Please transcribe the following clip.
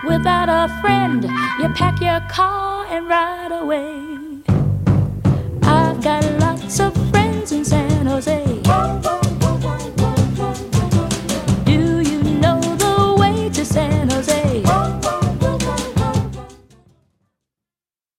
without a friend. You pack your car and ride away. I've got lots of